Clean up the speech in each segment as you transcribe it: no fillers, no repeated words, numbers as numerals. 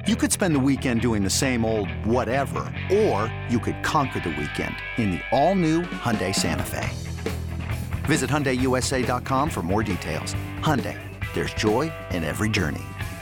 You could spend the weekend doing the same old whatever, or you could conquer the weekend in the all-new Hyundai Santa Fe. Visit HyundaiUSA.com for more details. Hyundai, there's joy in every journey.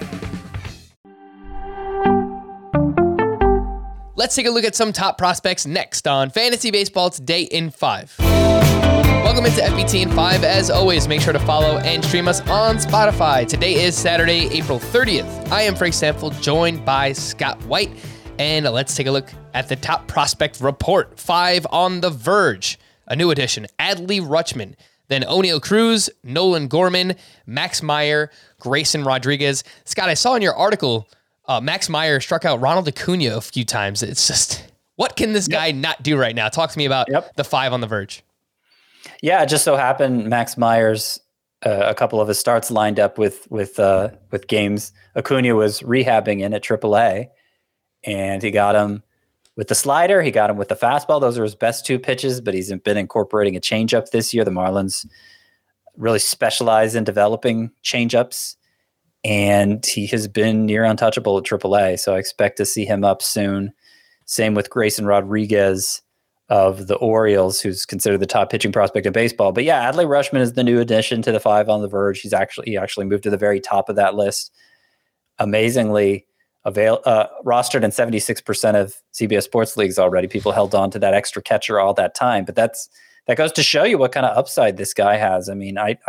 Let's take a look at some top prospects next on Fantasy Baseball Today in 5. Welcome into FBT in 5. As always, make sure to follow and stream us on Spotify. Today is Saturday, April 30th. I am Frank Stanfield, joined by Scott White. And let's take a look at the top prospect report. 5 on the verge. A new addition, Adley Rutschman. Then O'Neal Cruz, Nolan Gorman, Max Meyer, Grayson Rodriguez. Scott, I saw in your article, Max Meyer struck out Ronald Acuna a few times. It's just, what can this guy not do right now? Talk to me about the 5 on the verge. Yeah, it just so happened Max Meyer's a couple of his starts lined up with games Acuna was rehabbing in at AAA, and he got him with the slider. He got him with the fastball. Those are his best 2 pitches, but he's been incorporating a changeup this year. The Marlins really specialize in developing changeups, and he has been near untouchable at AAA. So I expect to see him up soon. Same with Grayson Rodriguez of the Orioles, who's considered the top pitching prospect in baseball. But yeah, Adley Rutschman is the new addition to the 5 on the verge. He actually moved to the very top of that list. Amazingly, rostered in 76% of CBS Sports leagues already. People held on to that extra catcher all that time, but that goes to show you what kind of upside this guy has. I mean, I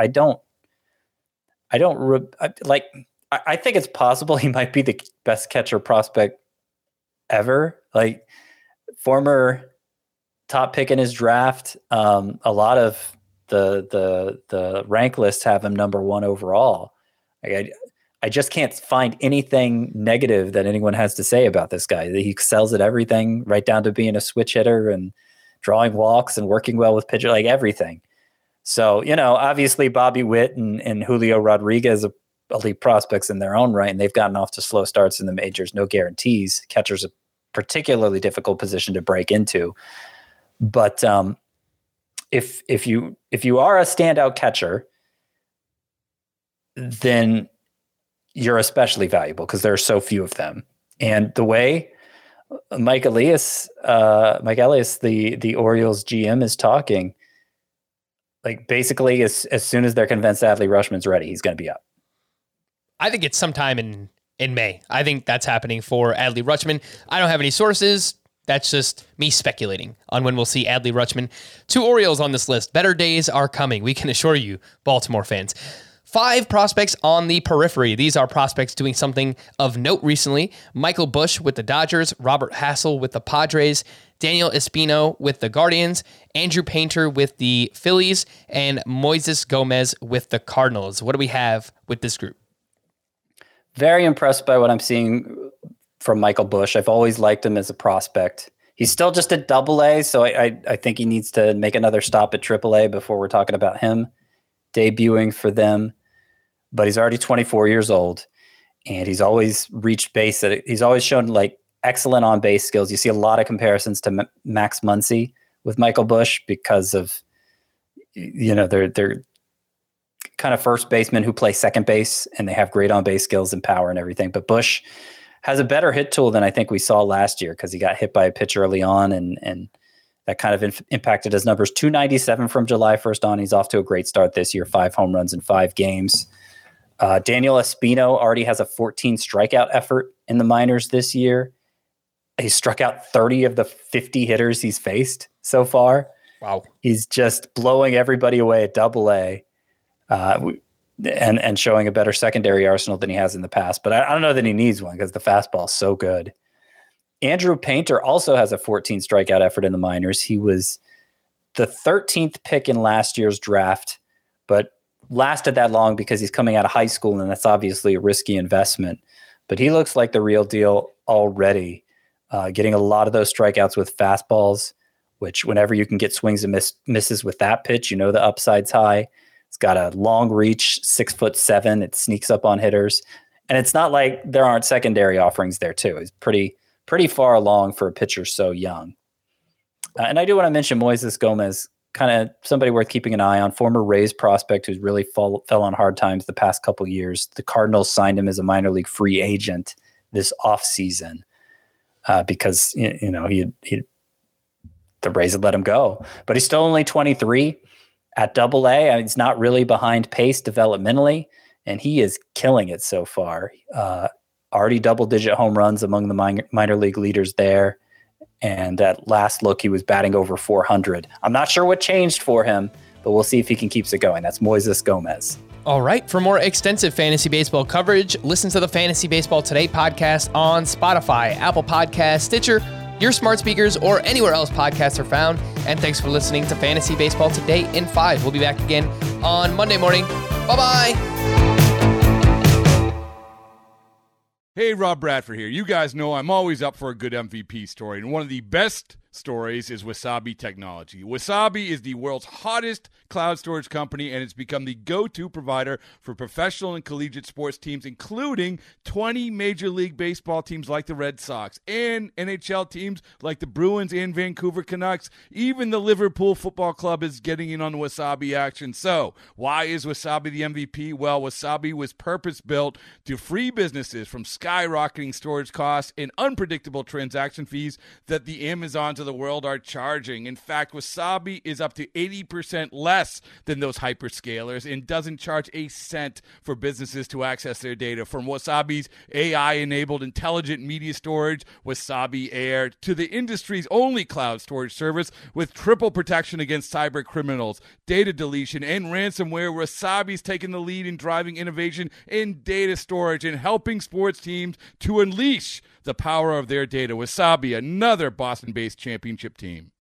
think it's possible he might be the best catcher prospect ever. Like, former top pick in his draft. A lot of the rank lists have him number 1 overall. I just can't find anything negative that anyone has to say about this guy. He excels at everything, right down to being a switch hitter and drawing walks and working well with pitcher, like everything. So, obviously Bobby Witt and Julio Rodriguez are elite prospects in their own right, and they've gotten off to slow starts in the majors. No guarantees. Catcher's a particularly difficult position to break into. But if you are a standout catcher, then you're especially valuable because there are so few of them. And the way Mike Elias, the Orioles GM, is talking, like, basically as soon as they're convinced Adley Rutschman's ready, he's going to be up. I think it's sometime in May. I think that's happening for Adley Rutschman. I don't have any sources. That's just me speculating on when we'll see Adley Rutschman. 2 Orioles on this list. Better days are coming, we can assure you, Baltimore fans. 5 prospects on the periphery. These are prospects doing something of note recently. Michael Busch with the Dodgers, Robert Hassel with the Padres, Daniel Espino with the Guardians, Andrew Painter with the Phillies, and Moises Gomez with the Cardinals. What do we have with this group? Very impressed by what I'm seeing from Michael Busch. I've always liked him as a prospect. He's still just at AA, so I think he needs to make another stop at AAA before we're talking about him debuting for them. But he's already 24 years old, and he's always reached base. He's always shown like excellent on base skills. You see a lot of comparisons to Max Muncy with Michael Busch because of, they're kind of first basemen who play second base, and they have great on base skills and power and everything. But Busch has a better hit tool than I think we saw last year because he got hit by a pitch early on, and that kind of impacted his numbers. 297 from July 1st on. He's off to a great start this year, 5 home runs in 5 games. Daniel Espino already has a 14 strikeout effort in the minors this year. He struck out 30 of the 50 hitters he's faced so far. Wow. He's just blowing everybody away at AA, and showing a better secondary arsenal than he has in the past. But I don't know that he needs one because the fastball is so good. Andrew Painter also has a 14 strikeout effort in the minors. He was the 13th pick in last year's draft, but lasted that long because he's coming out of high school, and that's obviously a risky investment. But he looks like the real deal already, getting a lot of those strikeouts with fastballs, which whenever you can get swings and misses with that pitch, the upside's high. It's got a long reach, 6'7". It sneaks up on hitters. And it's not like there aren't secondary offerings there too. It's pretty far along for a pitcher so young. And I do want to mention Moises Gomez, kind of somebody worth keeping an eye on, former Rays prospect who's really fell on hard times the past couple years. The Cardinals signed him as a minor league free agent this off season because the Rays had let him go, but he's still only 23 at Double A. I mean, he's not really behind pace developmentally, and he is killing it so far. Already double-digit home runs among the minor league leaders there. And at last look, he was batting over 400. I'm not sure what changed for him, but we'll see if he can keep it going. That's Moises Gomez. All right. For more extensive fantasy baseball coverage, listen to the Fantasy Baseball Today podcast on Spotify, Apple Podcasts, Stitcher, your smart speakers, or anywhere else podcasts are found. And thanks for listening to Fantasy Baseball Today in 5. We'll be back again on Monday morning. Bye-bye. Hey, Rob Bradford here. You guys know I'm always up for a good MVP story, and one of the best stories is Wasabi Technology. Wasabi is the world's hottest cloud storage company, and it's become the go-to provider for professional and collegiate sports teams, including 20 Major League Baseball teams like the Red Sox and NHL teams like the Bruins and Vancouver Canucks. Even the Liverpool Football Club is getting in on the Wasabi action. So, why is Wasabi the MVP? Well, Wasabi was purpose-built to free businesses from skyrocketing storage costs and unpredictable transaction fees that the Amazons of the world are charging. In fact, Wasabi is up to 80% less than those hyperscalers and doesn't charge a cent for businesses to access their data. From Wasabi's AI-enabled intelligent media storage, Wasabi Air, to the industry's only cloud storage service with triple protection against cyber criminals, data deletion, and ransomware, Wasabi's taken the lead in driving innovation in data storage and helping sports teams to unleash the power of their data. Wasabi, another Boston-based championship team.